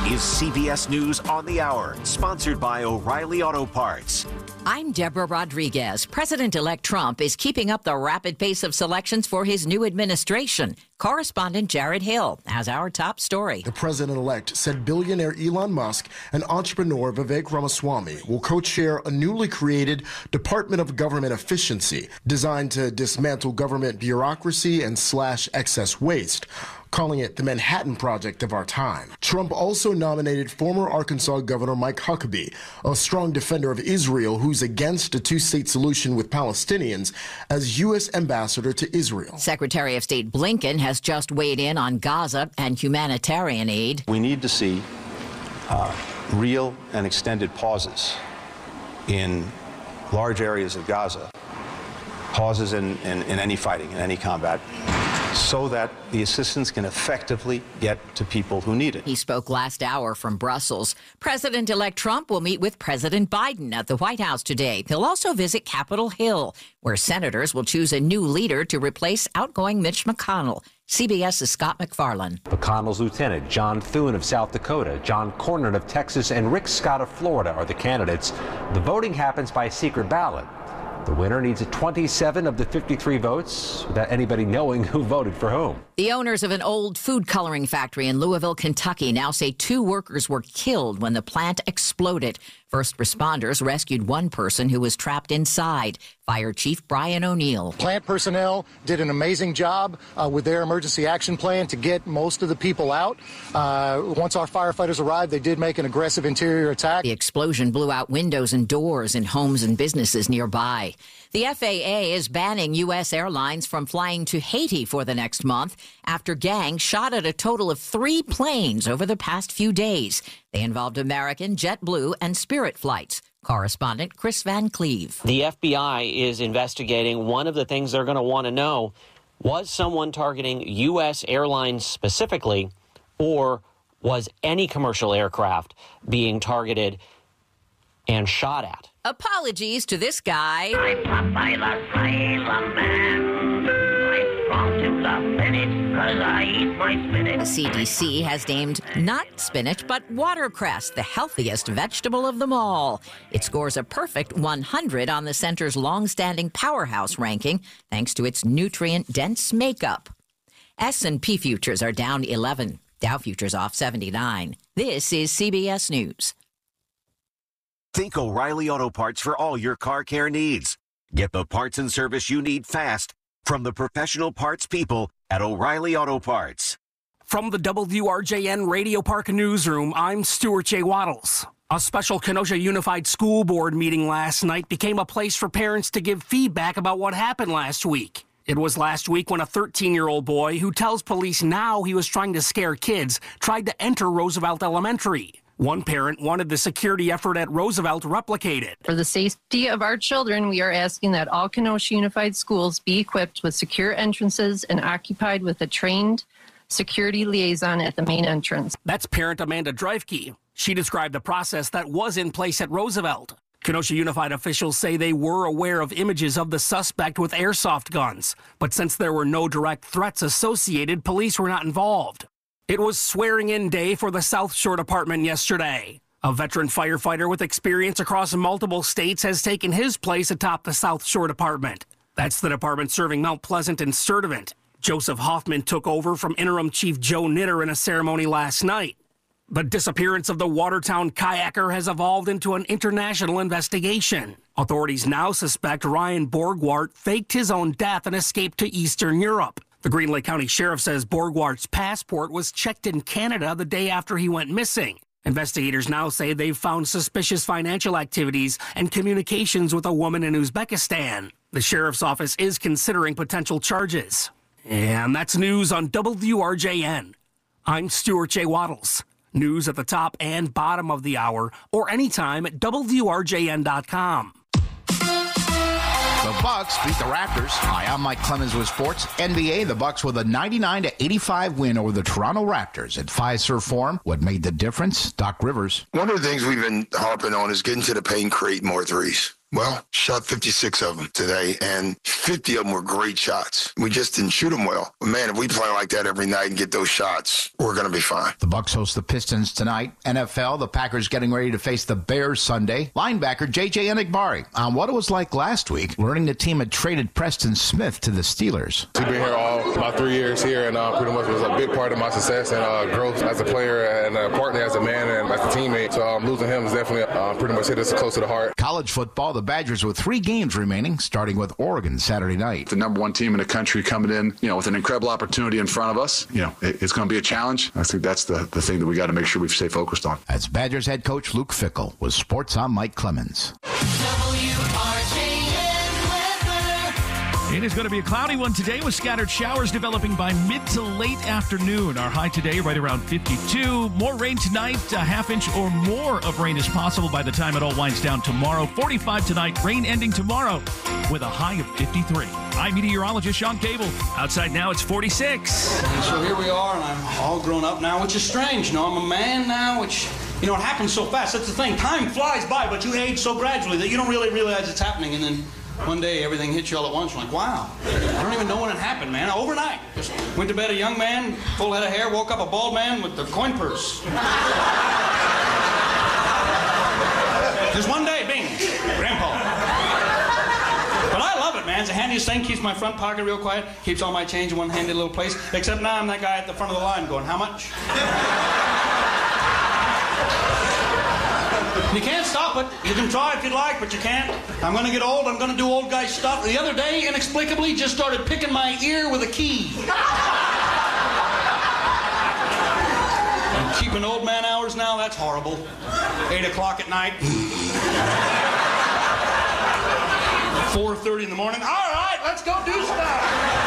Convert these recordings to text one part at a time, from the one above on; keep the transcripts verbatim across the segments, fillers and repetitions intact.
is C B S News on the Hour, sponsored by O'Reilly Auto Parts. I'm Deborah Rodriguez. President-elect Trump is keeping up the rapid pace of selections for his new administration. Correspondent Jared Hill has our top story. The president-elect said billionaire Elon Musk and entrepreneur Vivek Ramaswamy will co-chair a newly created Department of Government Efficiency designed to dismantle government bureaucracy and slash excess waste, calling it the Manhattan Project of our time. Trump also nominated former Arkansas Governor Mike Huckabee, a strong defender of Israel who's against a two-state solution with Palestinians, as U S ambassador to Israel. Secretary of State Blinken has just weighed in on Gaza and humanitarian aid. We need to see uh, real and extended pauses in large areas of Gaza, pauses in, in, in any fighting, in any combat, so that the assistance can effectively get to people who need it. He spoke last hour from Brussels. President-elect Trump will meet with President Biden at the White House today. He'll also visit Capitol Hill, where senators will choose a new leader to replace outgoing Mitch McConnell. CBS's Scott McFarland. McConnell's lieutenant, John Thune of South Dakota, John Cornyn of Texas, and Rick Scott of Florida are the candidates. The voting happens by secret ballot. The winner needs twenty-seven of the fifty-three votes without anybody knowing who voted for whom. The owners of an old food coloring factory in Louisville, Kentucky, now say two workers were killed when the plant exploded. First responders rescued one person who was trapped inside. Fire Chief Brian O'Neill. Plant personnel did an amazing job uh, with their emergency action plan to get most of the people out. Uh, once our firefighters arrived, they did make an aggressive interior attack. The explosion blew out windows and doors in homes and businesses nearby. The F A A is banning U S airlines from flying to Haiti for the next month after gangs shot at a total of three planes over the past few days. They involved American, JetBlue, and Spirit flights. Correspondent Chris Van Cleve. The F B I is investigating. One of the things they're going to want to know, was someone targeting U S airlines specifically, or was any commercial aircraft being targeted and shot at? Apologies to this guy. I'm Popeye the Sailor Man. I'm strong to the finish because I eat my spinach. The C D C has named not spinach, but watercress the healthiest vegetable of them all. It scores a perfect one hundred on the center's long-standing powerhouse ranking, thanks to its nutrient-dense makeup. S and P futures are down eleven. Dow futures off seventy-nine. This is C B S News. Think O'Reilly Auto Parts for all your car care needs. Get the parts and service you need fast from the professional parts people at O'Reilly Auto Parts. From the W R J N Radio Park Newsroom, I'm Stuart J. Waddles. A special Kenosha Unified School Board meeting last night became a place for parents to give feedback about what happened last week. It was last week when a thirteen-year-old boy who tells police now he was trying to scare kids tried to enter Roosevelt Elementary. One parent wanted the security effort at Roosevelt replicated. For the safety of our children, we are asking that all Kenosha Unified Schools be equipped with secure entrances and occupied with a trained security liaison at the main entrance. That's parent Amanda Dreifke. She described the process that was in place at Roosevelt. Kenosha Unified officials say they were aware of images of the suspect with airsoft guns, but since there were no direct threats associated, police were not involved. It was swearing-in day for the South Shore Department yesterday. A veteran firefighter with experience across multiple states has taken his place atop the South Shore Department. That's the department serving Mount Pleasant and Sturtevant. Joseph Hoffman took over from interim Chief Joe Knitter in a ceremony last night. The disappearance of the Watertown kayaker has evolved into an international investigation. Authorities now suspect Ryan Borgwart faked his own death and escaped to Eastern Europe. The Green Lake County Sheriff says Borgwart's passport was checked in Canada the day after he went missing. Investigators now say they've found suspicious financial activities and communications with a woman in Uzbekistan. The sheriff's office is considering potential charges. And that's news on W R J N. I'm Stuart J. Waddles. News at the top and bottom of the hour, or anytime at W R J N dot com. The Bucks beat the Raptors. Hi, I'm Mike Clemens with Sports. N B A, the Bucks with a ninety-nine to eighty-five win over the Toronto Raptors at Fiserv Forum. What made the difference? Doc Rivers. One of the things we've been harping on is getting to the paint, create more threes. Well, shot fifty-six of them today, and fifty of them were great shots. We just didn't shoot them well. But, man, if we play like that every night and get those shots, we're going to be fine. The Bucs host the Pistons tonight. N F L, the Packers getting ready to face the Bears Sunday. Linebacker J J Enagbari on what it was like last week, learning the team had traded Preston Smith to the Steelers. We've been here all about three years here, and uh, pretty much was a big part of my success and uh, growth as a player and uh, partly as a man and as a teammate. So um, losing him is definitely uh, pretty much hit us close to the heart. College football, the Badgers with three games remaining, starting with Oregon Saturday night. The number one team in the country coming in, you know, with an incredible opportunity in front of us. You know, it, it's going to be a challenge. I think that's the, the thing that we got to make sure we stay focused on. That's Badgers head coach Luke Fickell with Sports on Mike Clemens. It is going to be a cloudy one today with scattered showers developing by mid to late afternoon. Our high today right around fifty-two. More rain tonight. A half inch or more of rain is possible by the time it all winds down tomorrow. forty-five tonight. Rain ending tomorrow with a high of fifty-three. I'm meteorologist Sean Cable. Outside now it's forty-six. And so here we are, and I'm all grown up now, which is strange. You know, I'm a man now, which, you know, it happens so fast. That's the thing. Time flies by, but you age so gradually that you don't really realize it's happening. And then one day, everything hits you all at once. You're like, wow, I don't even know when it happened, man. Overnight. Just went to bed a young man, full head of hair, woke up a bald man with the coin purse. Just one day, bing, grandpa. But I love it, man. It's the handiest thing. Keeps my front pocket real quiet. Keeps all my change in one handy little place. Except now I'm that guy at the front of the line going, how much? You can't stop it. You can try if you'd like, but you can't. I'm going to get old. I'm going to do old guy stuff. The other day, inexplicably, just started picking my ear with a key. I'm keeping old man hours now. That's horrible. Eight o'clock at night. four thirty in the morning. All right, let's go do stuff.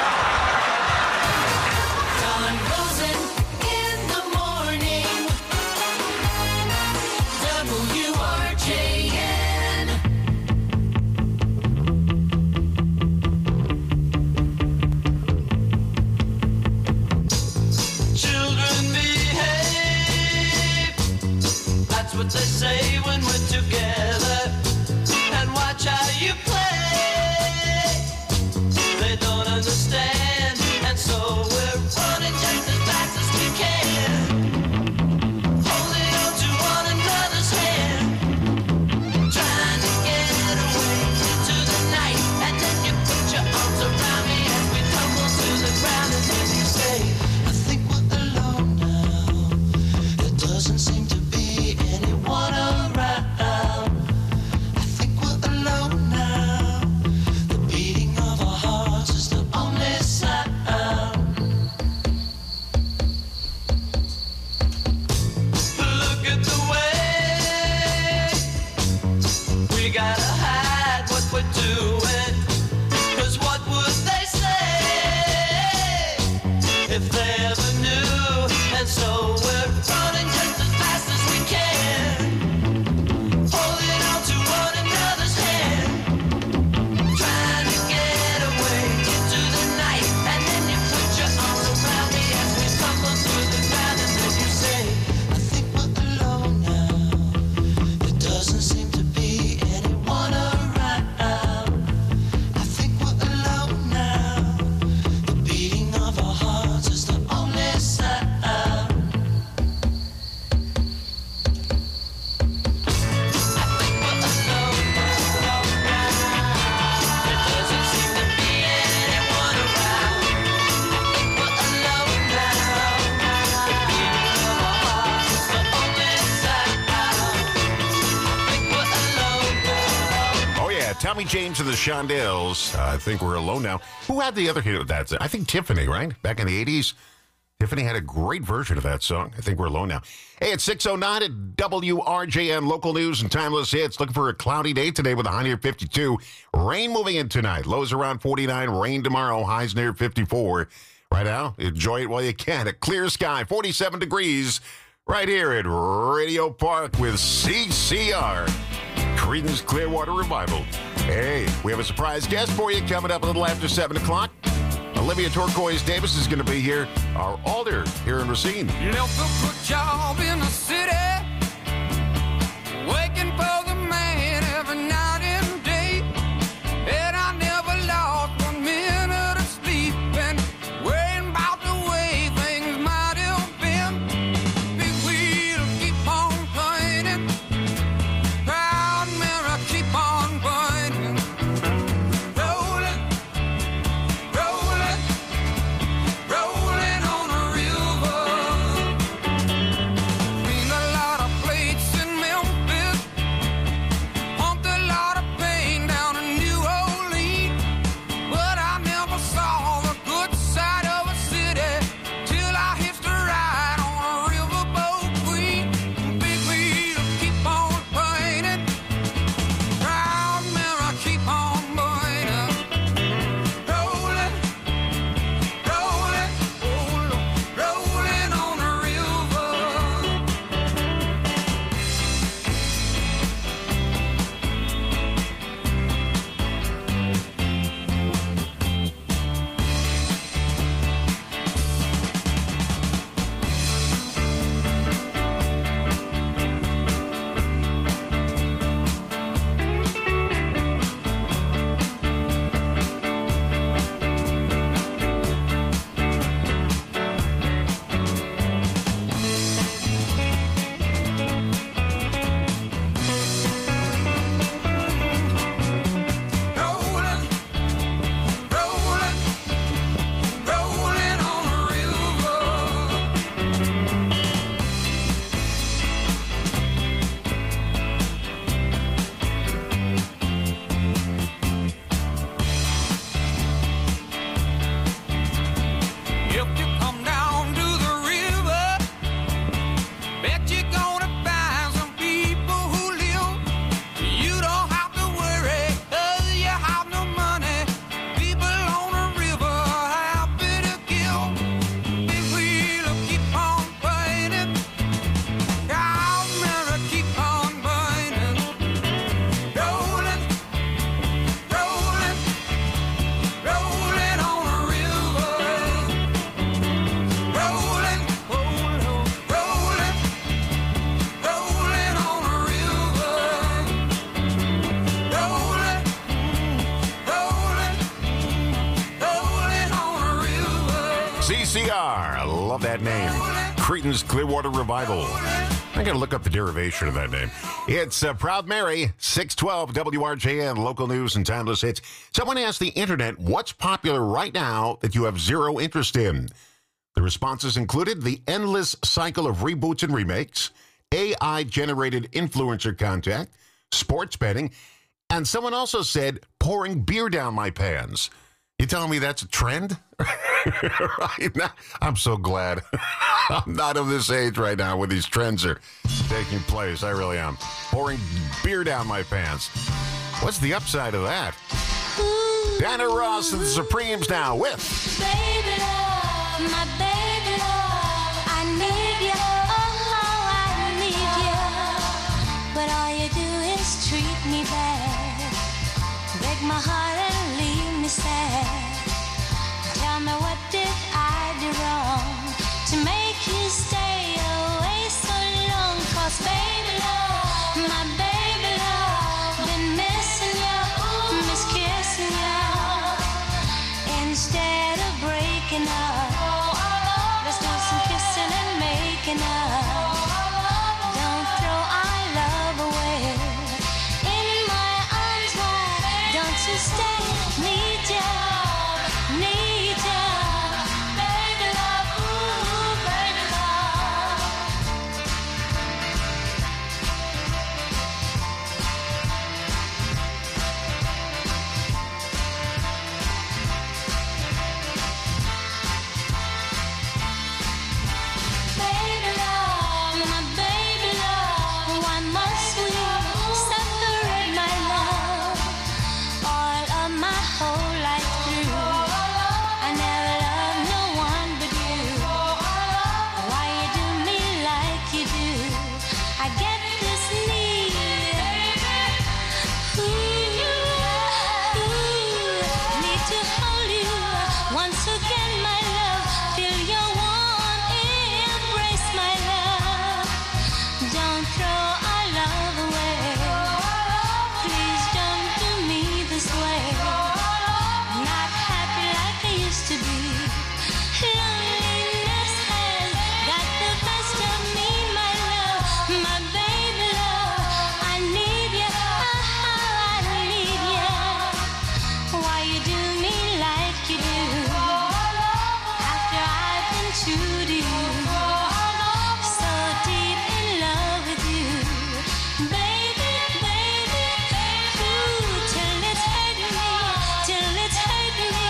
What they say when we're together, and watch how you play. They don't understand, and so we're running just as fast as we can, holding on to one another's hand, trying to get away into the night. And then you put your arms around me as we tumble to the ground, and then you say, I think we're alone now. It doesn't seem to anyone around. I think we're alone now. The beating of our hearts is the only sound. Look at the way we gotta hide what we're doing. 'Cause what would they say if they ever knew? And so we're running just as fast as we can, holding on to one another's hand, trying to get away into the night. And then you put your arms around me as we tumble through the ground, and then you say, I think we're alone now. There doesn't seem to be anyone around. I think we're alone now. The beating of our hearts is the only sound. Tommy James and the Shondells. Uh, I think we're alone now. Who had the other hit of that? I think Tiffany, right? Back in the eighties. Tiffany had a great version of that song. I think we're alone now. Hey, it's six oh nine at W R J M. Local news and timeless hits. Looking for a cloudy day today with a high near fifty-two. Rain moving in tonight. Lows around forty-nine. Rain tomorrow. Highs near fifty-four. Right now, enjoy it while you can. A clear sky. forty-seven degrees. Right here at Radio Park with C C R. Creedence Clearwater Revival. Hey, we have a surprise guest for you coming up a little after seven o'clock. Olivia Turquoise Davis is going to be here, our alder here in Racine. You left a good job in the city, waking for the man every night and day. C R. I love that name. Creedence Clearwater Revival. I got to look up the derivation of that name. It's uh, Proud Mary, six twelve W R J N, local news and timeless hits. Someone asked the internet, what's popular right now that you have zero interest in? The responses included the endless cycle of reboots and remakes, A I-generated influencer content, sports betting, and someone also said pouring beer down my pants. You telling me that's a trend? Right now, I'm so glad I'm not of this age right now where these trends are taking place. I really am. Pouring beer down my pants. What's the upside of that? Diana Ross and the Supremes now with Baby love, my baby love, I need you, oh, I need you. But all you do is treat me bad, break my heart and leave me sad. Tell me, what did I do wrong to make you stay away so long? 'Cause baby love, my baby love, been missing you, miss kissing you. Instead of breaking up, let's do some kissing and making up. Don't throw our love away. In my arms wide, don't you stay? Need you, need you, baby love, ooh, baby love. Baby love, my baby love, why must we separate, my love? All of my whole life through, I never loved no one but you. Why you do me like you do? I get this need, ooh, ooh, need to hold you once again, my love. Feel your warm embrace, my love. Don't throw our love away. Please don't do me this way. Not happy like I used to be. Loneliness has got the best of me, my love. My baby love, I need you, oh, I need you. Why you do me like you do? After I've been true to you, so deep in love with you, baby, baby, ooh, till it's hurting me, till it's hurting me,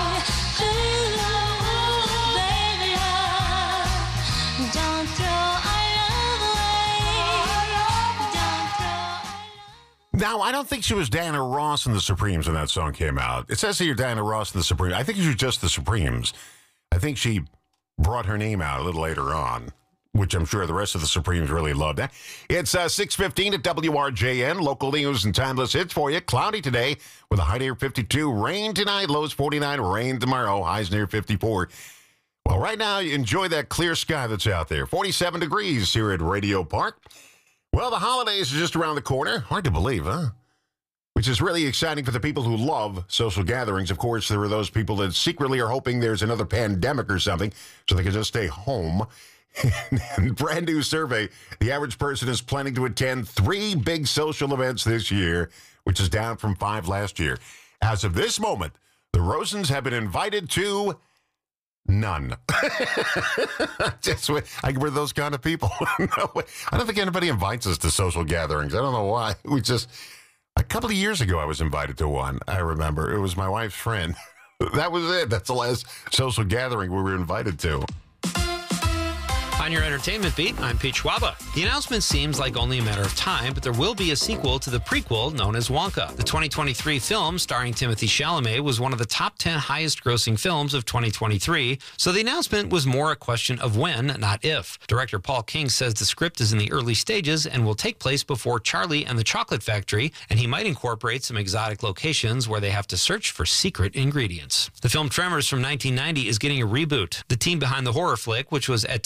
ooh, baby love, don't throw our love away, don't throw. Now, I don't think she was Diana Ross and the Supremes when that song came out. It says here Diana Ross and the Supremes. I think she was just the Supremes. I think she brought her name out a little later on, which I'm sure the rest of the Supremes really loved. That. It's uh, six fifteen at W R J N. Local news and timeless hits for you. Cloudy today with a high near fifty-two. Rain tonight, lows forty-nine. Rain tomorrow, highs near fifty-four. Well, right now, you enjoy that clear sky that's out there. forty-seven degrees here at Radio Park. Well, the holidays are just around the corner. Hard to believe, huh? Which is really exciting for the people who love social gatherings. Of course, there are those people that secretly are hoping there's another pandemic or something so they can just stay home. And brand new survey, the average person is planning to attend three big social events this year, which is down from five last year. As of this moment, the Rosens have been invited to none. Just, I, we're those kind of people. No, I don't think anybody invites us to social gatherings. I don't know why. We just... A couple of years ago, I was invited to one. I remember. It was my wife's friend. That was it. That's the last social gathering we were invited to. On your entertainment beat, I'm Pete Schwaba. The announcement seems like only a matter of time, but there will be a sequel to the prequel known as Wonka. The twenty twenty-three film starring Timothée Chalamet was one of the top ten highest-grossing films of twenty twenty-three, so the announcement was more a question of when, not if. Director Paul King says the script is in the early stages and will take place before Charlie and the Chocolate Factory, and he might incorporate some exotic locations where they have to search for secret ingredients. The film Tremors from nineteen ninety is getting a reboot. The team behind the horror flick, which was at times pretty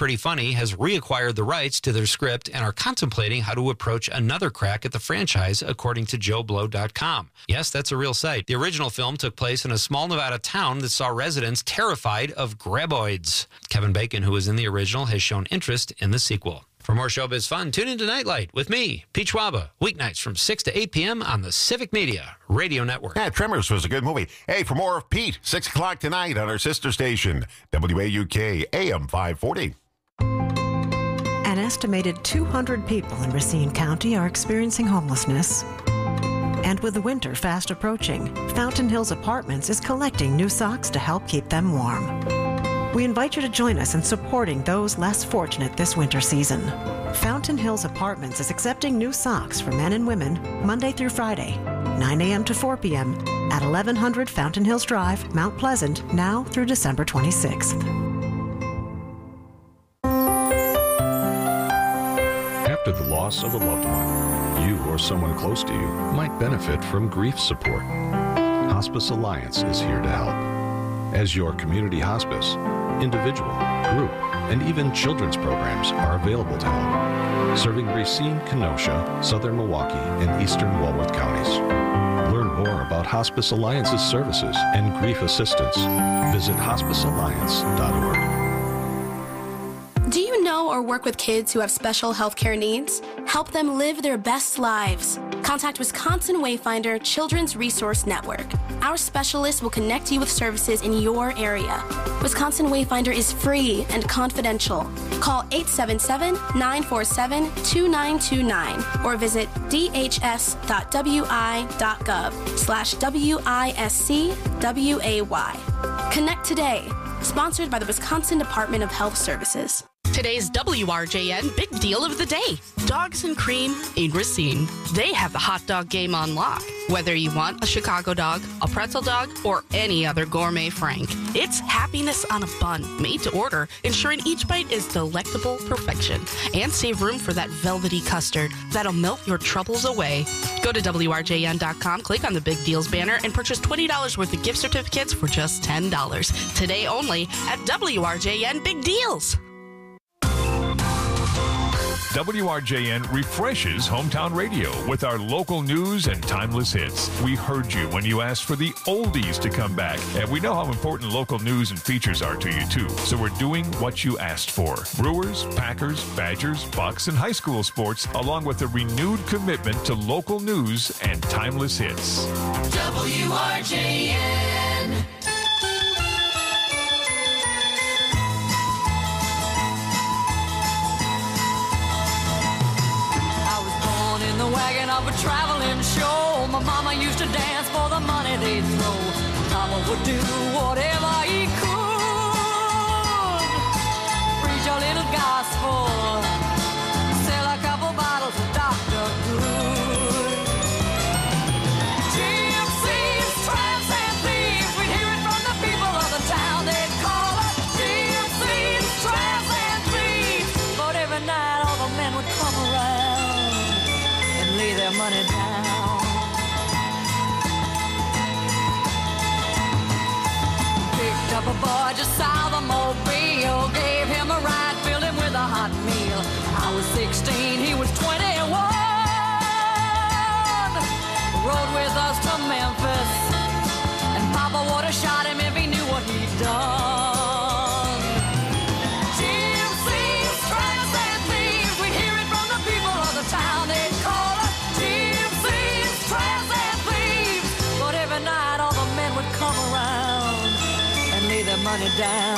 Pretty Funny has reacquired the rights to their script and are contemplating how to approach another crack at the franchise, according to Joe Blow dot com. Yes, that's a real site. The original film took place in a small Nevada town that saw residents terrified of graboids. Kevin Bacon, who was in the original, has shown interest in the sequel. For more showbiz fun, tune into Nightlight with me, Pete Schwaba, weeknights from six to eight p.m. on the Civic Media Radio Network. Yeah, Tremors was a good movie. Hey, for more of Pete, six o'clock tonight on our sister station, W A U K A M five forty. An estimated two hundred people in Racine County are experiencing homelessness. And with the winter fast approaching, Fountain Hills Apartments is collecting new socks to help keep them warm. We invite you to join us in supporting those less fortunate this winter season. Fountain Hills Apartments is accepting new socks for men and women Monday through Friday, nine a.m. to four p.m. at eleven hundred Fountain Hills Drive, Mount Pleasant, now through December twenty-sixth. After the loss of a loved one, you or someone close to you might benefit from grief support. Hospice Alliance is here to help. As your community hospice, individual, group, and even children's programs are available to help, serving Racine, Kenosha, Southern Milwaukee, and Eastern Walworth counties. Learn more about Hospice Alliance's services and grief assistance. Visit hospice alliance dot org. Do you know or work with kids who have special health care needs? Help them live their best lives. Contact Wisconsin Wayfinder Children's Resource Network. Our specialists will connect you with services in your area. Wisconsin Wayfinder is free and confidential. Call eight seven seven, nine four seven, two nine two nine or visit d h s dot w i dot gov slash W I S C W A Y. Connect today. Sponsored by the Wisconsin Department of Health Services. Today's W R J N Big Deal of the Day. Dogs and Cream in Racine. They have the hot dog game on lock. Whether you want a Chicago dog, a pretzel dog, or any other gourmet frank, it's happiness on a bun, made to order, ensuring each bite is delectable perfection. And save room for that velvety custard that'll melt your troubles away. Go to W R J N dot com, click on the Big Deals banner, and purchase twenty dollars worth of gift certificates for just ten dollars. Today only at W R J N Big Deals. W R J N refreshes hometown radio with our local news and timeless hits. We heard you when you asked for the oldies to come back, and we know how important local news and features are to you too. So we're doing what you asked for. Brewers, Packers, Badgers, Bucks, and high school sports, along with a renewed commitment to local news and timeless hits. W R J N. In the wagon of a traveling show, my mama used to dance for the money they'd throw. Papa would do whatever he could, preach a little gospel, sell a couple bottles of Doctor Good. Gypsies, tramps, and thieves, we'd hear it from the people of the town. They'd call us gypsies, tramps, and thieves. But every night all the men would come around, lay their money down. Picked up a boy just south of Mobile, gave him a ride, filled him with a hot meal. I was sixteen, he was twenty-one. Rode with us to Memphis, and Papa would have shot him if he knew what he'd done. Gypsies, tramps, and thieves, we'd hear it from the people of the town. They'd call night all the men would come around and lay their money down.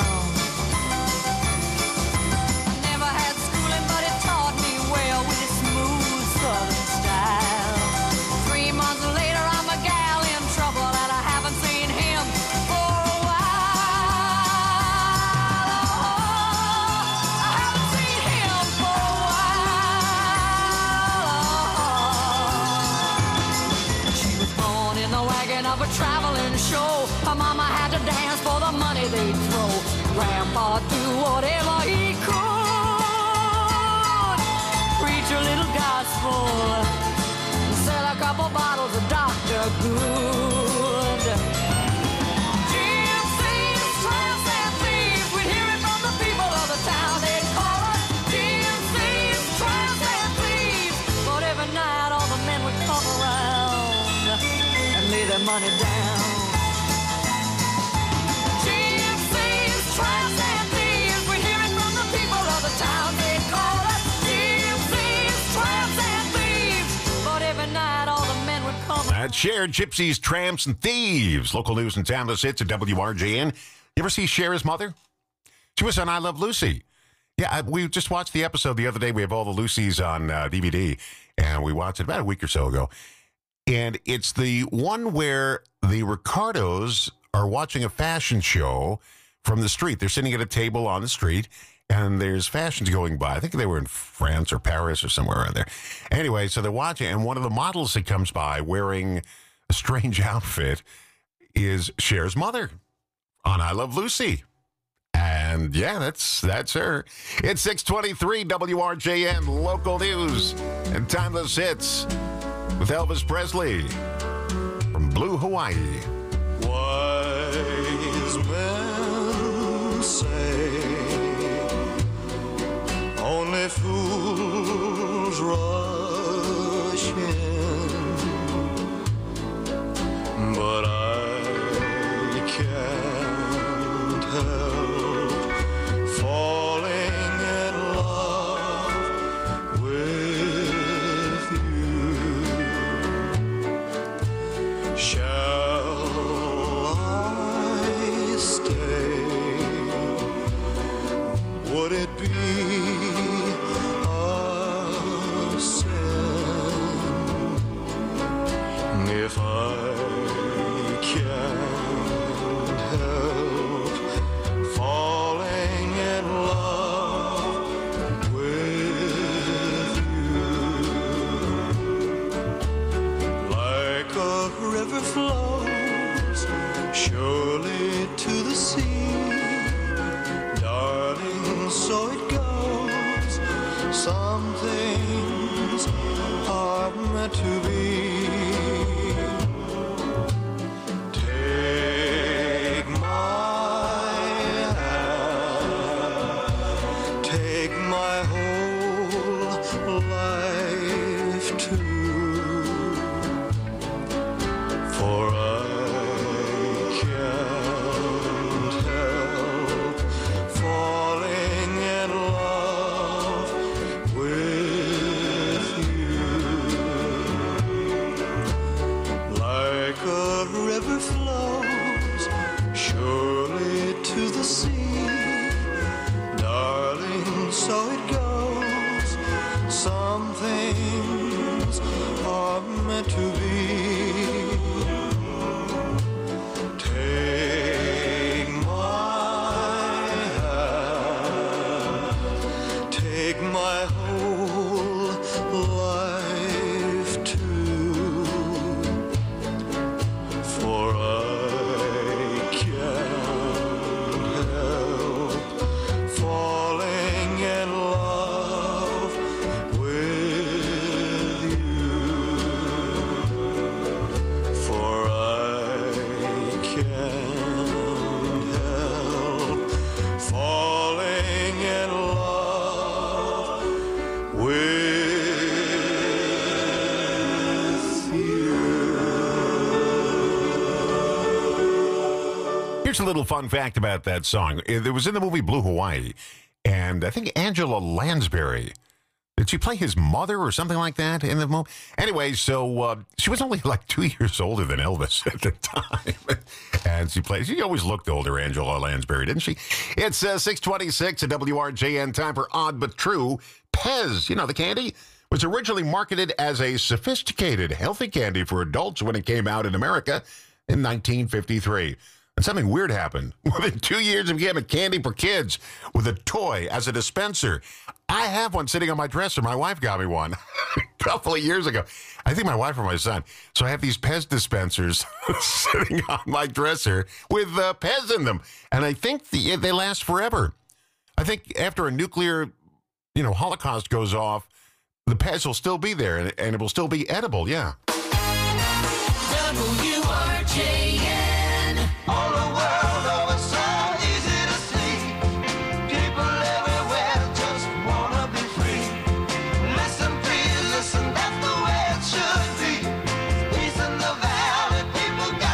Never had schooling, but it taught me well with its smooth southern style. Three months later, I'm a gal in trouble, and I haven't seen him for a while. Oh, I haven't seen him for a while. She was born in the wagon of a traveling show. Her mama had to dance for the money they'd throw. Grandpa do whatever he could, preach a little gospel, sell a couple bottles of Doctor Good. Gypsies, tramps, and thieves, we'd hear it from the people of the town. They'd call money down. Gypsies, tramps, and thieves, we hear it from the people of the town. They call us gypsies, tramps, and thieves. But every night all the men would come. That's Cher, Gypsies, Tramps, and Thieves. Local news and timeless hits at W R J N. You ever see Cher's mother? She was on I Love Lucy. Yeah, I, we just watched the episode the other day. We have all the Lucys on uh, D V D, and we watched it about a week or so ago. And it's the one where the Ricardos are watching a fashion show from the street. They're sitting at a table on the street, and there's fashions going by. I think they were in France or Paris or somewhere around there. Anyway, so they're watching, and one of the models that comes by wearing a strange outfit is Cher's mother on I Love Lucy. And yeah, that's that's her. It's six twenty-three W R J N, local news and timeless hits with Elvis Presley from Blue Hawaii. Wise men say only fools rush in, but I can't help falling in love with you. Shall I stay? Would it be a sin if I can't help falling in love with you? Like a river flows surely to the sea, darling, so it goes. Some things are meant to be. Take my hand, take my whole life too, for I can't help falling in love with you. Like a river flows surely to the sea, darling, so it goes. Some things are meant to be. Take my hand, take my whole life too, for I can't help falling in love with you, for I can't help falling in love with Here's a little fun fact about that song. It was in the movie Blue Hawaii, and I think Angela Lansbury, did she play his mother or something like that in the movie? Anyway, so uh, she was only like two years older than Elvis at the time. And she played, she always looked older, Angela Lansbury, didn't she? It's uh, six twenty-six at W R J N, time for Odd But True. Pez, you know, the candy, was originally marketed as a sophisticated, healthy candy for adults when it came out in America in nineteen fifty-three. And something weird happened. Within two years, it became a candy for kids with a toy as a dispenser. I have one sitting on my dresser. My wife got me one a couple of years ago. I think my wife or my son. So I have these Pez dispensers sitting on my dresser with uh, Pez in them. And I think the, they last forever. I think after a nuclear, you know, holocaust goes off, the Pez will still be there and, and it will still be edible. Yeah. W R J N. All the world over so easy to see. People everywhere just wanna be free. Listen, please, listen, that's the way it should be. Peace in the valley, people got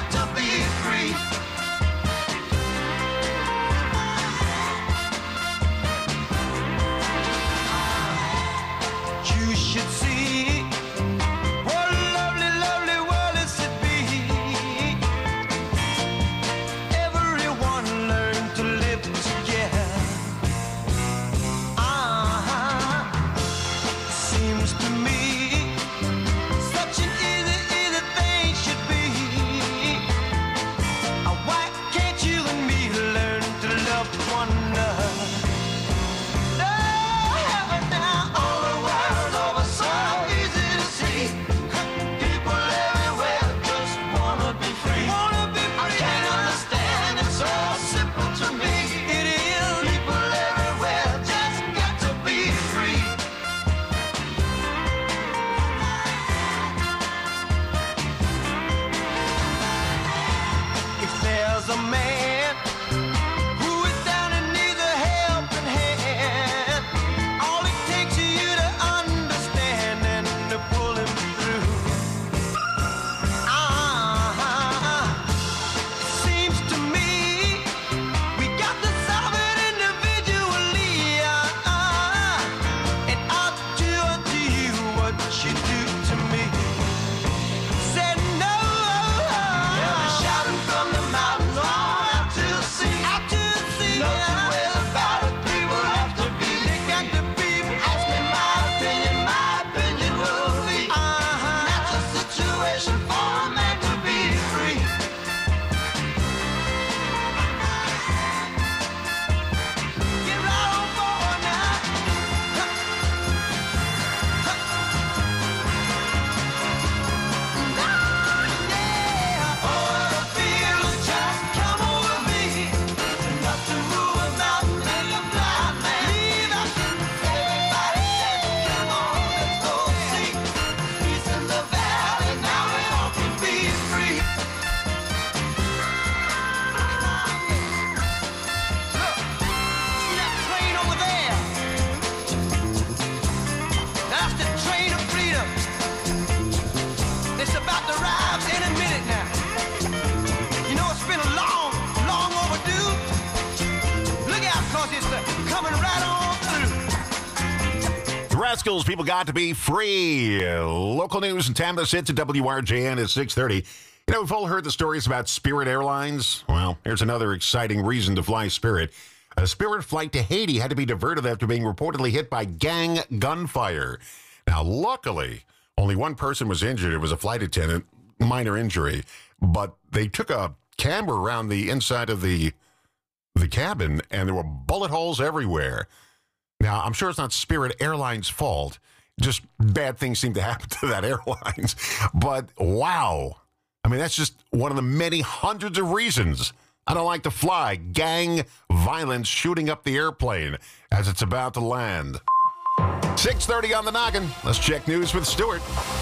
schools people got to be free. Local news and time to sit to W R J N at six thirty. You know, we've all heard the stories about Spirit Airlines. Well, here's another exciting reason to fly Spirit. A Spirit flight to Haiti had to be diverted after being reportedly hit by gang gunfire. Now, luckily, only one person was injured. It was a flight attendant, minor injury. But they took a camera around the inside of the the cabin, and there were bullet holes everywhere. Now, I'm sure it's not Spirit Airlines' fault. Just bad things seem to happen to that airlines. But, wow. I mean, that's just one of the many hundreds of reasons I don't like to fly. Gang violence shooting up the airplane as it's about to land. six thirty on the noggin. Let's check news with Stuart.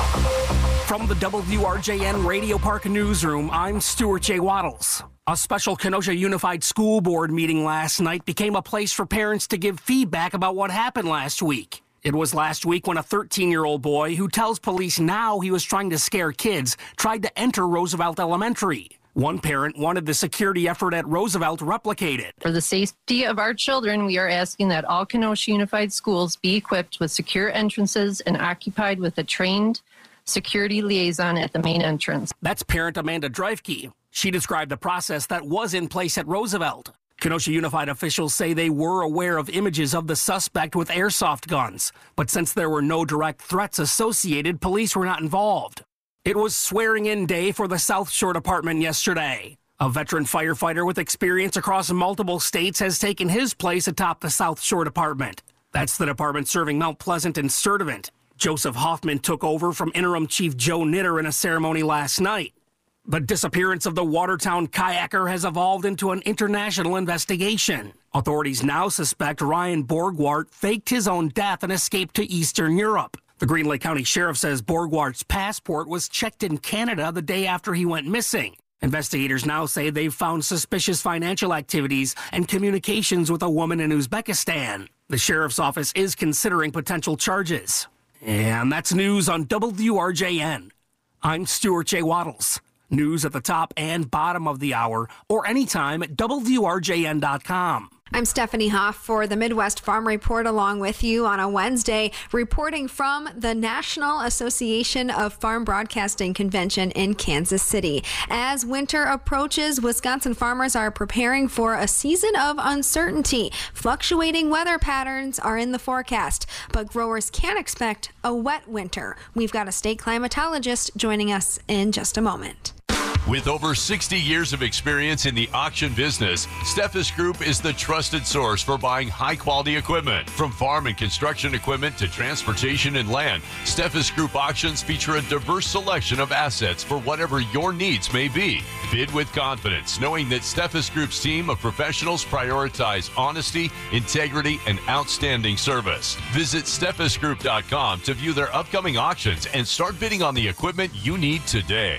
From the W R J N Radio Park Newsroom, I'm Stuart J. Waddles. A special Kenosha Unified School Board meeting last night became a place for parents to give feedback about what happened last week. It was last week when a thirteen-year-old boy, who tells police now he was trying to scare kids, tried to enter Roosevelt Elementary. One parent wanted the security effort at Roosevelt replicated. For the safety of our children, we are asking that all Kenosha Unified Schools be equipped with secure entrances and occupied with a trained security liaison at the main entrance. That's parent Amanda Dreifke. She described the process that was in place at Roosevelt. Kenosha Unified officials say they were aware of images of the suspect with airsoft guns, but since there were no direct threats associated, police were not involved. It was swearing-in day for the South Shore Department yesterday. A veteran firefighter with experience across multiple states has taken his place atop the South Shore Department. That's the department serving Mount Pleasant and Sturtevant. Joseph Hoffman took over from interim Chief Joe Knitter in a ceremony last night. The disappearance of the Watertown kayaker has evolved into an international investigation. Authorities now suspect Ryan Borgwart faked his own death and escaped to Eastern Europe. The Green Lake County Sheriff says Borgwart's passport was checked in Canada the day after he went missing. Investigators now say they've found suspicious financial activities and communications with a woman in Uzbekistan. The sheriff's office is considering potential charges. And that's news on W R J N. I'm Stuart J. Waddles. News at the top and bottom of the hour, or anytime at W R J N dot com. I'm Stephanie Hoff for the Midwest Farm Report, along with you on a Wednesday, reporting from the National Association of Farm Broadcasting Convention in Kansas City. As winter approaches, Wisconsin farmers are preparing for a season of uncertainty. Fluctuating weather patterns are in the forecast, but growers can expect a wet winter. We've got a state climatologist joining us in just a moment. With over sixty years of experience in the auction business, Steffes Group is the trusted source for buying high-quality equipment. From farm and construction equipment to transportation and land, Steffes Group auctions feature a diverse selection of assets for whatever your needs may be. Bid with confidence, knowing that Steffes Group's team of professionals prioritize honesty, integrity, and outstanding service. Visit Steffes Group dot com to view their upcoming auctions and start bidding on the equipment you need today.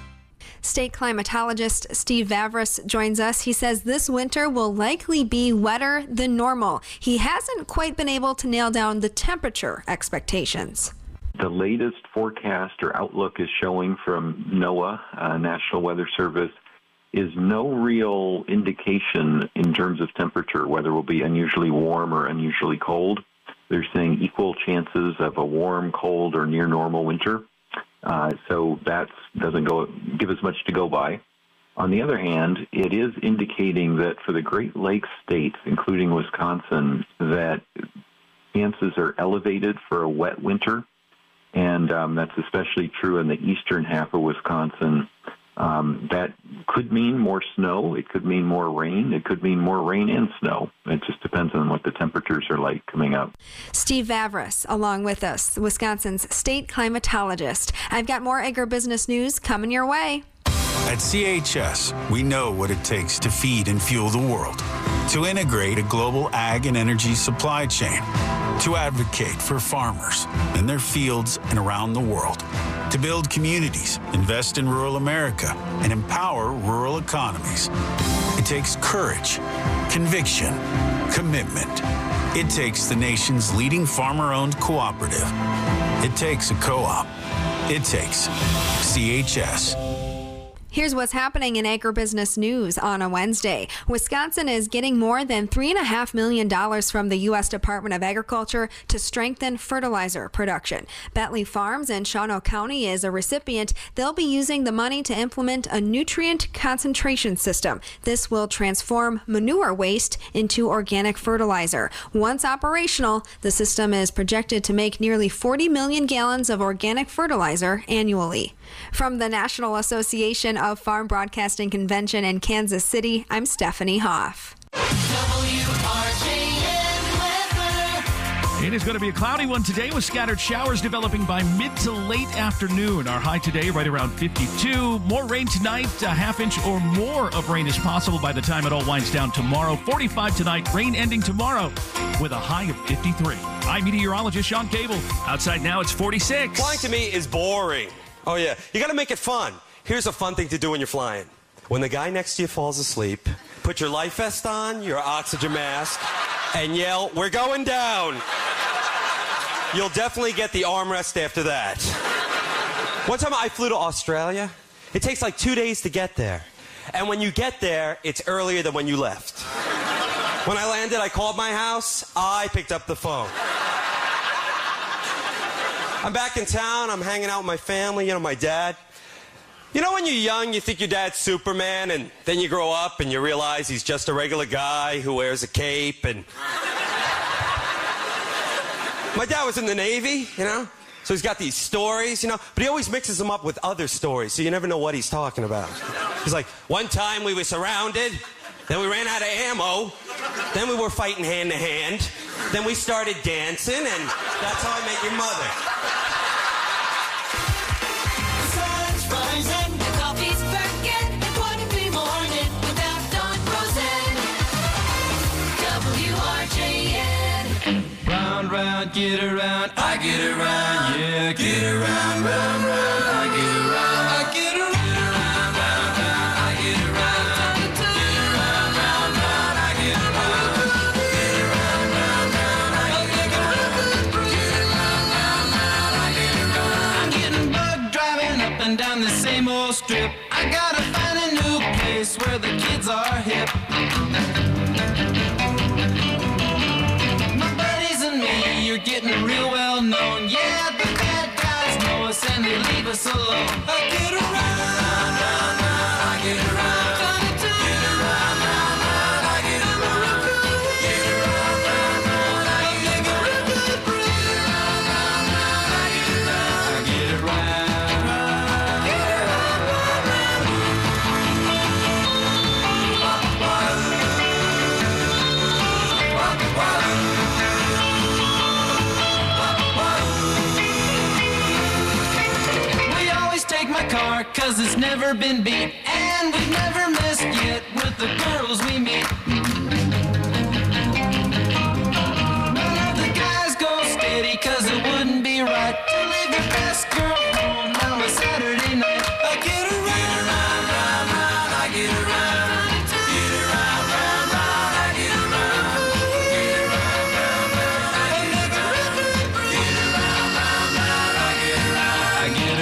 State climatologist Steve Vavras joins us. He says this winter will likely be wetter than normal. He hasn't quite been able to nail down the temperature expectations. The latest forecast or outlook is showing from NOAA, uh, National Weather Service, is no real indication in terms of temperature, whether it will be unusually warm or unusually cold. They're saying equal chances of a warm, cold, or near normal winter. Uh, so that doesn't go give us much to go by. On the other hand, it is indicating that for the Great Lakes states, including Wisconsin, that chances are elevated for a wet winter, and um, that's especially true in the eastern half of Wisconsin. Um, that could mean more snow. It could mean more rain. It could mean more rain and snow. It just depends on what the temperatures are like coming up. Steve Vavras, along with us, Wisconsin's state climatologist. I've got more agribusiness news coming your way. At C H S, we know what it takes to feed and fuel the world, to integrate a global ag and energy supply chain, to advocate for farmers in their fields and around the world, to build communities, invest in rural America, and empower rural economies. It takes courage, conviction, commitment. It takes the nation's leading farmer-owned cooperative. It takes a co-op. It takes C H S. Here's what's happening in agribusiness news on a Wednesday. Wisconsin is getting more than three point five million dollars from the U S Department of Agriculture to strengthen fertilizer production. Bentley Farms in Shawano County is a recipient. They'll be using the money to implement a nutrient concentration system. This will transform manure waste into organic fertilizer. Once operational, the system is projected to make nearly forty million gallons of organic fertilizer annually. From the National Association of Farm Broadcasting Convention in Kansas City, I'm Stephanie Hoff. It is going to be a cloudy one today with scattered showers developing by mid to late afternoon. Our high today right around fifty-two. More rain tonight. A half inch or more of rain is possible by the time it all winds down tomorrow. forty-five tonight. Rain ending tomorrow with a high of fifty-three. I'm meteorologist Sean Cable. Outside now it's forty-six. Flying to me is boring. Oh, yeah. You got to make it fun. Here's a fun thing to do when you're flying. When the guy next to you falls asleep, put your life vest on, your oxygen mask, and yell, "We're going down." You'll definitely get the armrest after that. One time I flew to Australia. It takes like two days to get there. And when you get there, it's earlier than when you left. When I landed, I called my house. I picked up the phone. I'm back in town. I'm hanging out with my family, you know, my dad. You know when you're young, you think your dad's Superman, and then you grow up and you realize he's just a regular guy who wears a cape. And my dad was in the Navy, you know, so he's got these stories, you know, but he always mixes them up with other stories, so you never know what he's talking about. He's like, one time we were surrounded, then we ran out of ammo, then we were fighting hand to hand, then we started dancing, and that's how I met your mother. Rising, the coffee's burning, it wouldn't be morning without Don Rosen. W R J N. Round, round, get around, I get around, yeah, get around, round, round, I get around, I get around, round, round, round, I get around, get around, round, round, I get around, get around, round, round, I get around, get around, round, round, I get around. I'm getting bugged driving up and down the same old strip. I gotta find a new place where the kids are hip. My buddies and me, you're getting real well known. Yeah, the bad guys know us and they leave us alone. I get around, round, round, round, I get around. Get around, round, round, I get around. Get around, round, round, I get around. Get around, round, round, I get around. Get around, get around, round, round. We always take my car, cause it's never been beat. And we've never missed yet with the girls we meet. None of the guys go steady, cause it wouldn't be right to leave your best girl home on a Saturday night. I get around, round, round, round, I get around. Get around, round, round, I get around. Get around, round, round, I get around. Get around, round, round, I get around. I get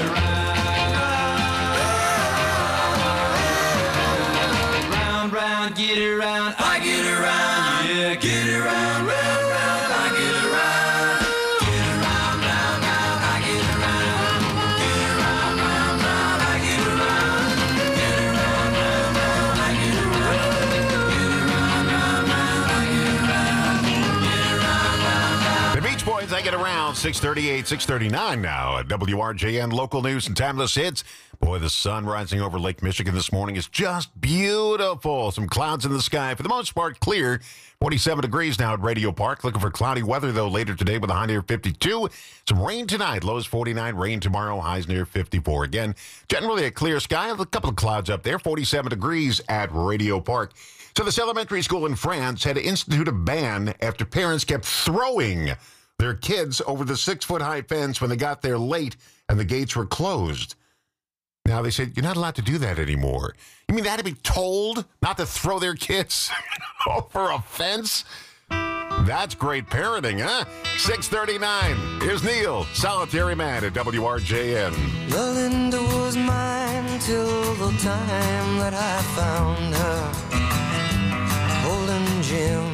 around. Round, round, get around, I get around. Yeah, get around, round, round, I get around. Get around, round, round, I get around. Get around, round, round, I get around. Get around, round, round, I get around. Get around, round, round, I get around. Get around, round, round. The Beach Boys, I get around six thirty-eight, six thirty-nine now at W R J N Local News and Timeless Hits. Boy, the sun rising over Lake Michigan this morning is just beautiful. Some clouds in the sky. For the most part, clear. forty-seven degrees now at Radio Park. Looking for cloudy weather, though, later today with a high near fifty-two. Some rain tonight. Lows forty-nine. Rain tomorrow. Highs near fifty-four. Again, generally a clear sky. A couple of clouds up there. forty-seven degrees at Radio Park. So this elementary school in France had to institute a ban after parents kept throwing their kids over the six-foot-high fence when they got there late and the gates were closed. Now, they said, you're not allowed to do that anymore. You mean they had to be told not to throw their kids over a fence? That's great parenting, huh? six thirty-nine. Here's Neil, Solitary Man at W R J N. Melinda was mine till the time that I found her holding Jim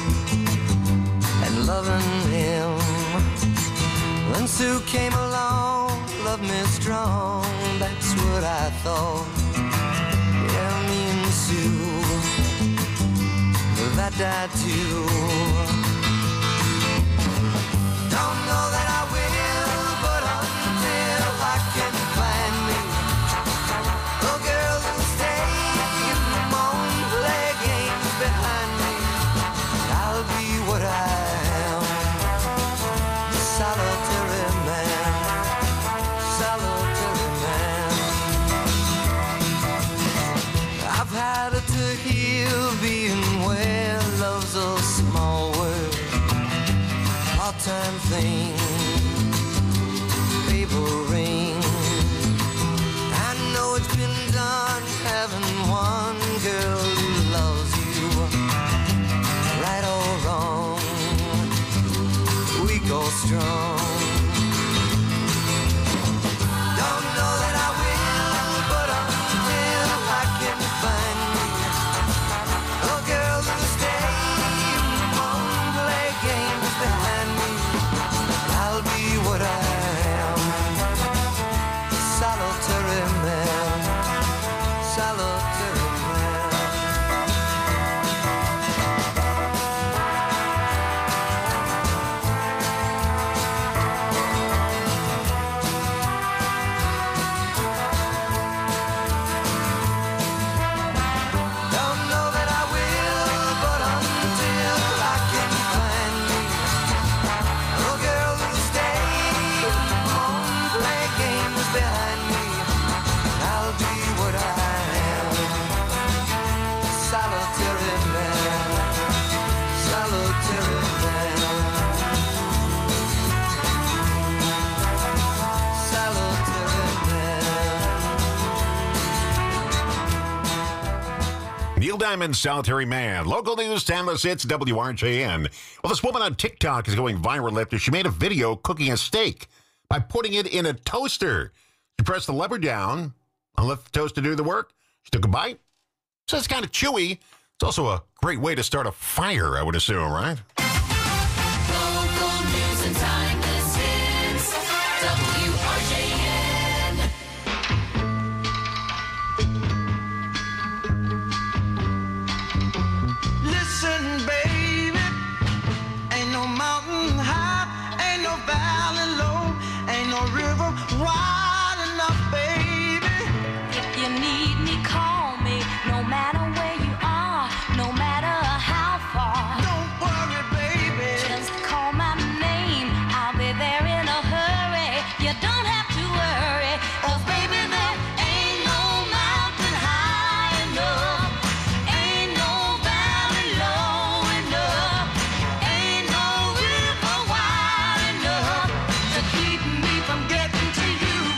and loving him. When Sue came along, loved me strong, that's what I thought. Yeah, me and Sue, that died too. Don't know that I will, but until I can find me a girl who'll stay and won't play games behind me, I'll be what I am, a solitary man, solitary man. I've had it to heal being where love's a small word, part-time thing, paper ring. I know it's been done having one girl who loves you, right or wrong, weak or strong. Don't know that I will, but until I can find me a girl who'll stay and won't play games behind me, I'll be what I am, solitary man, solitary man. Don't know that I will, but until I can find me a girl who'll stay and won't play games behind me, I'll be what I am, solitary man, solitary man, solitary man. Neil Diamond, Solitary Man. Local news, Timeless Hits, W R J N. Well, this woman on TikTok is going viral after she made a video cooking a steak by putting it in a toaster. She pressed the lever down and let the toaster do the work. She took a bite. So it's kind of chewy. It's also a great way to start a fire, I would assume, right? Local news and timeless hits. W R J N. Listen, baby, ain't no mountain high, ain't no valley low, ain't no river wide enough, baby. If you need me, call me. No matter where you are, no matter how far. Don't worry, baby. Just call my name. I'll be there in a hurry. You don't have to worry. 'Cause baby, there ain't no mountain high enough. Ain't no valley low enough. Ain't no river wide enough to keep me from getting to you.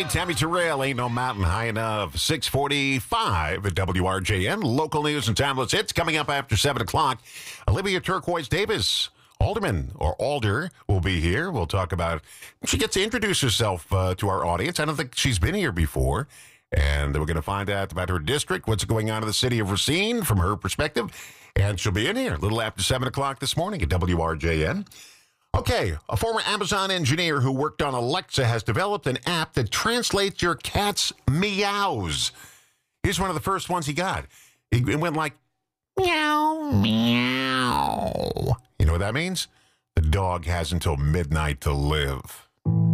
Tammy Terrell, Ain't No Mountain High Enough. six forty-five at W R J N. Local news and timeless hits coming up after seven o'clock. Olivia Turquoise Davis, Alderman or Alder, will be here. We'll talk about, she gets to introduce herself uh, to our audience. I don't think she's been here before. And we're going to find out about her district, what's going on in the city of Racine from her perspective. And she'll be in here a little after seven o'clock this morning at W R J N. Okay, a former Amazon engineer who worked on Alexa has developed an app that translates your cat's meows. Here's one of the first ones he got. It went like, meow, meow. You know what that means? The dog has until midnight to live.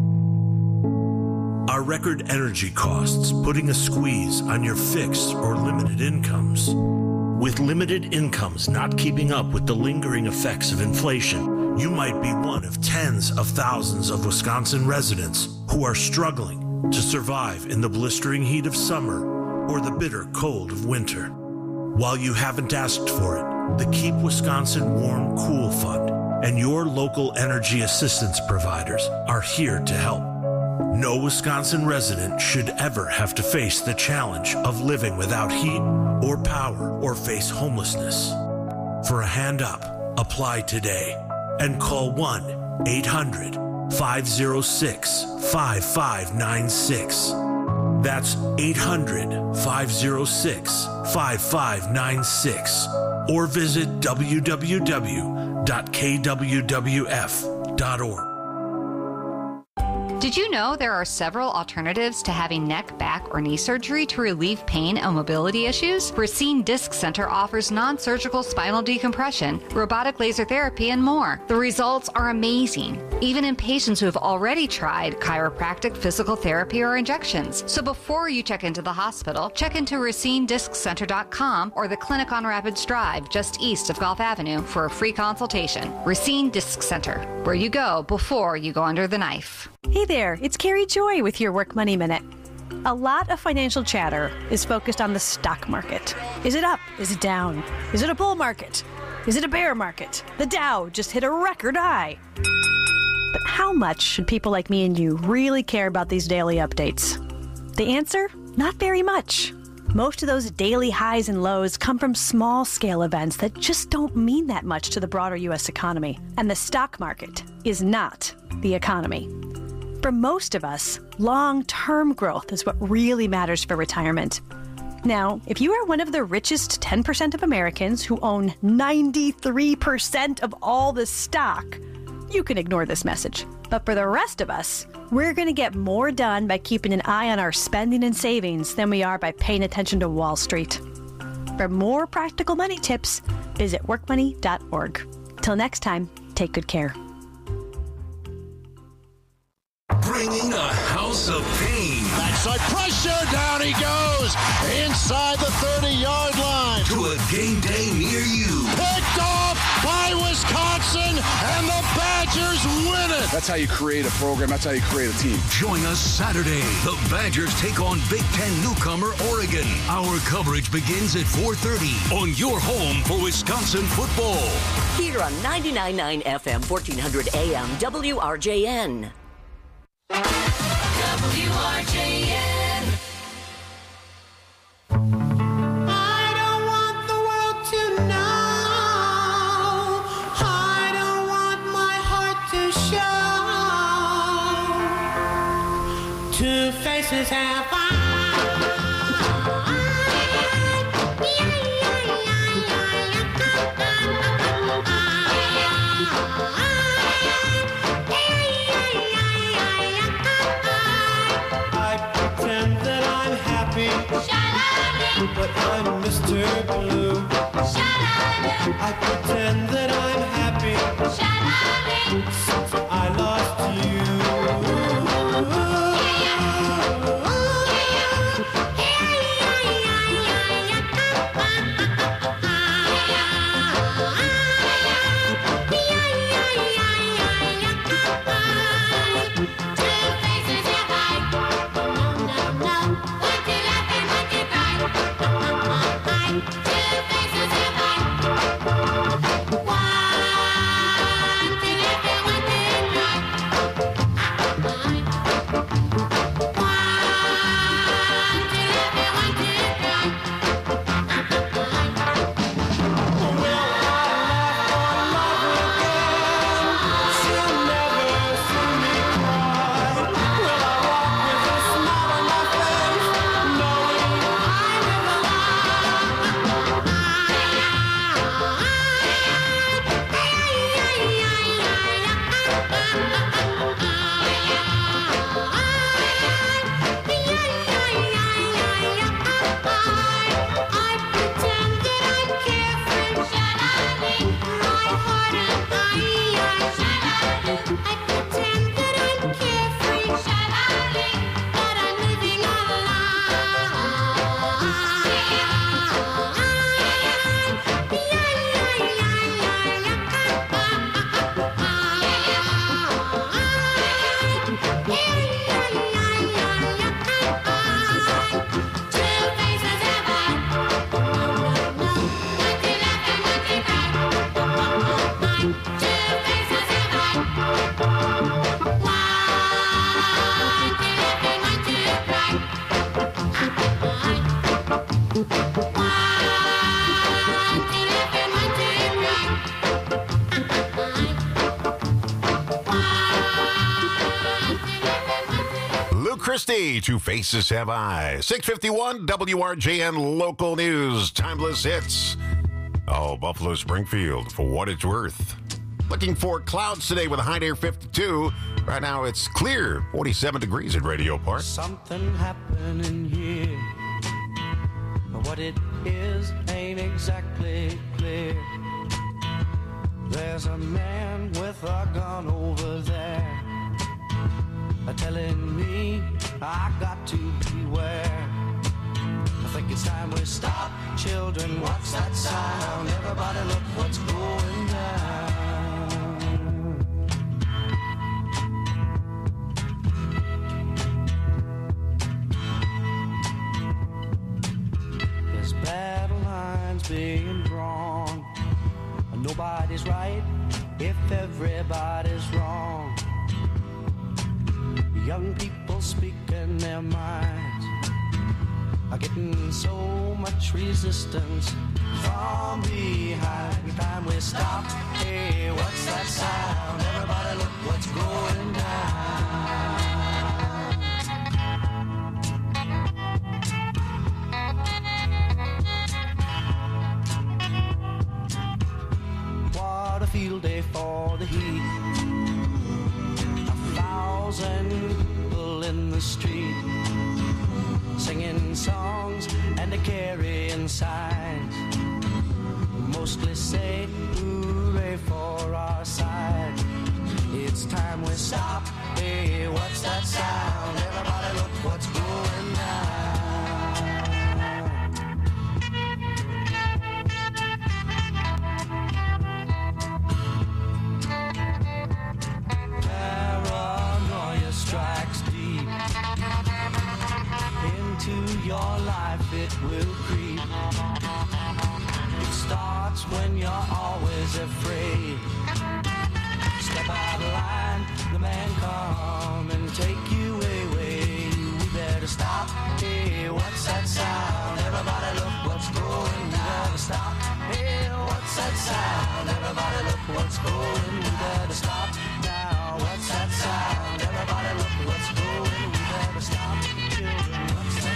Are record energy costs putting a squeeze on your fixed or limited incomes? With limited incomes not keeping up with the lingering effects of inflation, you might be one of tens of thousands of Wisconsin residents who are struggling to survive in the blistering heat of summer or the bitter cold of winter. While you haven't asked for it, the Keep Wisconsin Warm Cool Fund and your local energy assistance providers are here to help. No Wisconsin resident should ever have to face the challenge of living without heat or power or face homelessness. For a hand up, apply today and call one eight hundred five oh six five five nine six. That's eight hundred five oh six five five nine six or visit w w w dot k w w f dot org. Did you know there are several alternatives to having neck, back, or knee surgery to relieve pain and mobility issues? Racine Disc Center offers non-surgical spinal decompression, robotic laser therapy, and more. The results are amazing, even in patients who have already tried chiropractic, physical therapy, or injections. So before you check into the hospital, check into racine disc center dot com or the clinic on Rapids Drive, just east of Gulf Avenue, for a free consultation. Racine Disc Center, where you go before you go under the knife. Hey there, it's Carrie Joy with your Work Money Minute. A lot of financial chatter is focused on the stock market. Is it up? Is it down? Is it a bull market? Is it a bear market? The Dow just hit a record high. But how much should people like me and you really care about these daily updates? The answer? Not very much. Most of those daily highs and lows come from small-scale events that just don't mean that much to the broader U S economy. And the stock market is not the economy. For most of us, long-term growth is what really matters for retirement. Now, if you are one of the richest ten percent of Americans who own ninety-three percent of all the stock, you can ignore this message. But for the rest of us, we're going to get more done by keeping an eye on our spending and savings than we are by paying attention to Wall Street. For more practical money tips, visit work money dot org. Till next time, take good care. Bringing a house of pain. Backside pressure, down he goes. Inside the thirty-yard line. To a game day near you. Picked off by Wisconsin, and the Badgers win it. That's how you create a program. That's how you create a team. Join us Saturday. The Badgers take on Big Ten newcomer Oregon. Our coverage begins at four thirty on your home for Wisconsin football. Here on ninety-nine point nine F M, fourteen hundred A M, W R J N. W R J N. I don't want the world to know. I don't want my heart to show. Two faces have I. But I'm Mister Blue. I pretend that I'm happy. Since I lost you. Why? Luke Christie, Two Faces Have I. six fifty-one W R J N Local News, Timeless Hits. Oh, Buffalo Springfield, for what it's worth. Looking for clouds today with a high near fifty-two. Right now it's clear, forty-seven degrees at Radio Park. Something happening here. But what it is ain't exactly clear. There's a man with a gun over there, telling me I got to beware. I think it's time we stop. Children, what's that sound? Everybody look what's going down. There's battle lines being drawn. Nobody's right if everybody's wrong. Young people speaking their minds are getting so much resistance from behind. Every time we stop, hey, what's that sound? Everybody look what's going down. What a field day for the heat. Thousand people in the street singing songs and they carrying signs, mostly say hooray for our side. It's time we stop. Hey, what's that sound? Everybody look what's going down. Strikes deep into your life, it will creep. It starts when you're always afraid. Step out of line, the man come and take you away. We better stop. Hey, what's that sound? Everybody look what's going down. Stop. Hey, what's that sound? Everybody look what's going. We better stop now. What's that sound? Everybody look what's going. We better stop. Children, what's that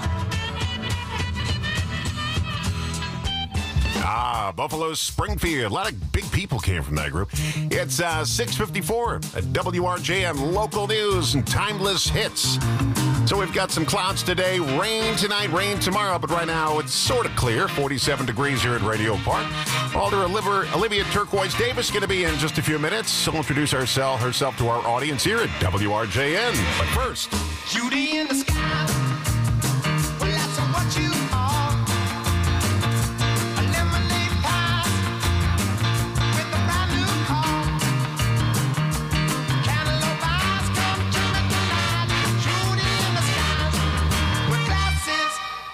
sound? Ah, Buffalo Springfield. A lot of big people came from that group. It's uh, six fifty-four at W R J N Local News and Timeless Hits. So we've got some clouds today, rain tonight, rain tomorrow, but right now it's sort of clear, forty-seven degrees here at Radio Park. Alder Olivia, Olivia Turquoise Davis going to be in just a few minutes. So we'll introduce herself, herself to our audience here at W R J N. But first, Judy in the sky. Well, that's what you are. A lemonade pie with a brand new car. Cantaloupe eyes come to me tonight. Judy in the sky with glasses.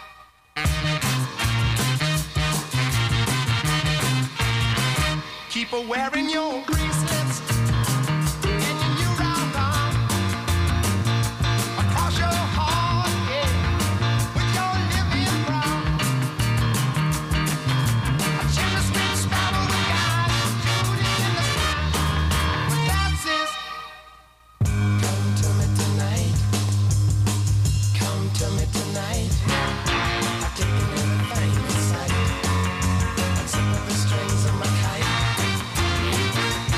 Keep her wearing your bracelets and your new round arm across your heart, yeah, with your living brown. A chimney sweet sparrow we got, Judy in the sky with glasses. Come to me tonight, come to me tonight. I've taken everything in sight, except for the strings of my kite.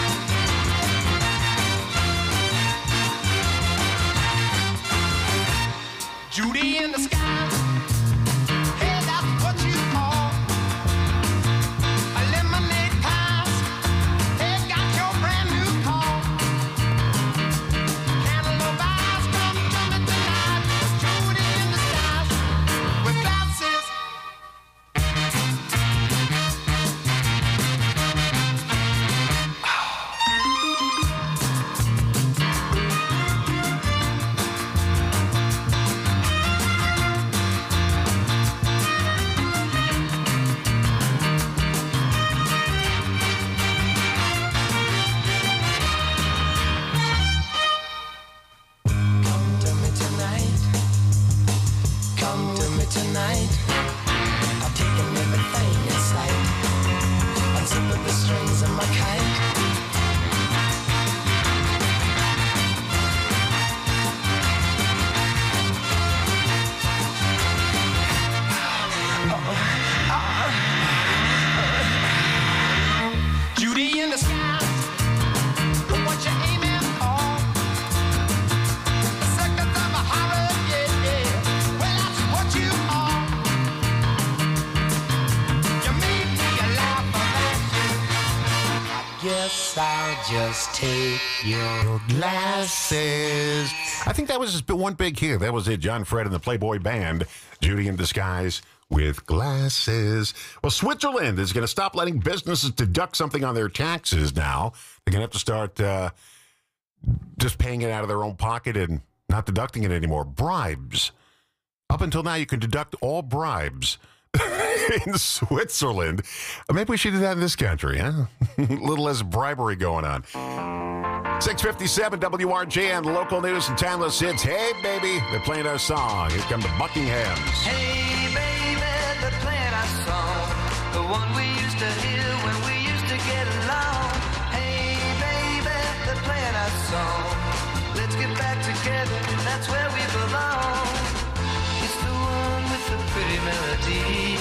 guess I'll just take your glasses. I think that was his one big hit. That was it. John Fred and the Playboy Band. Judy in Disguise with glasses. Well, Switzerland is going to stop letting businesses deduct something on their taxes now. They're going to have to start uh, just paying it out of their own pocket and not deducting it anymore. Bribes. Up until now, you could deduct all bribes in Switzerland. Maybe we should do that in this country, huh? A little less bribery going on. six fifty-seven W R J and local news and timeless hits. Hey, baby, they're playing our song. Here come the Buckinghams. Hey, baby, they're playing our song, the one we used to hear when we used to get along. Hey, baby, they're playing our song. Let's get back together, that's where we belong. It's the one with the pretty melody.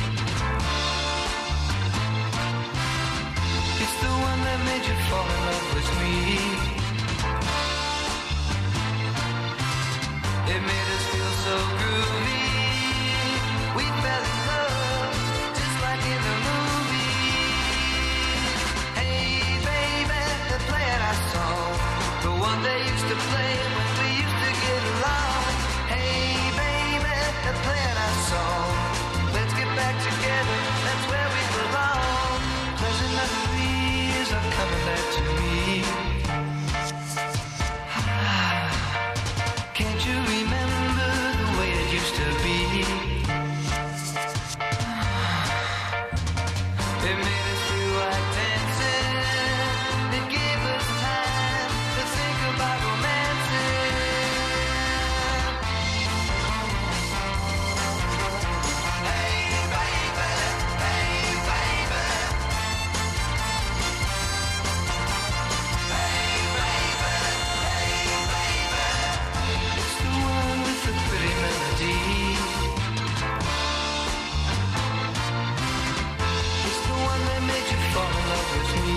It's the one that made you fall in love with me. It made us feel so groovy. We fell in love, just like in the movie. Hey, baby, they're playing our song, the one they used to play when we used to get along. Hey, baby, they're playing our song. Let's get back together, that's where we belong. Pleasant memories are coming back to me. Can't you remember the way it used to be? It made us feel like dancing. It gave us time to think about romancing. Hey, baby, hey, baby. Hey, baby, hey, baby. It's the one with the pretty melody. It's the one that made you fall in love with me.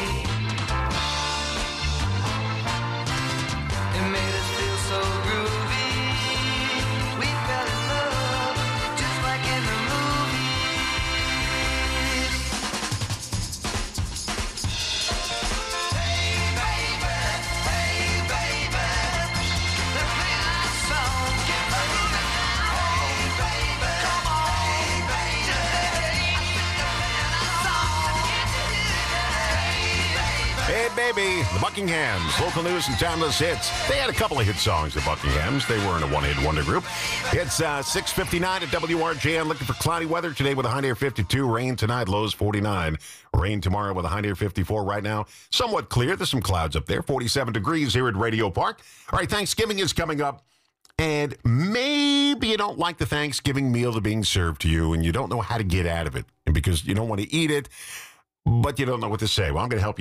It made us feel so groovy. We fell in love, just like in the movies. Hey, baby, hey, baby. They're playing our song. Get moving. Hey, baby, come on. Hey, baby. They're playing our song. Hey, baby, the Buckinghams. Local news and timeless hits. They had a couple of hit songs, the Buckinghams. They weren't a one-hit wonder group. It's uh, six fifty-nine at W R J. I'm looking for cloudy weather today with a high near fifty-two. Rain tonight, lows forty-nine. Rain tomorrow with a high near fifty-four. Right now, somewhat clear. There's some clouds up there. forty-seven degrees here at Radio Park. All right, Thanksgiving is coming up. And maybe you don't like the Thanksgiving meal that's being served to you, and you don't know how to get out of it. And because you don't want to eat it, but you don't know what to say. Well, I'm going to help you.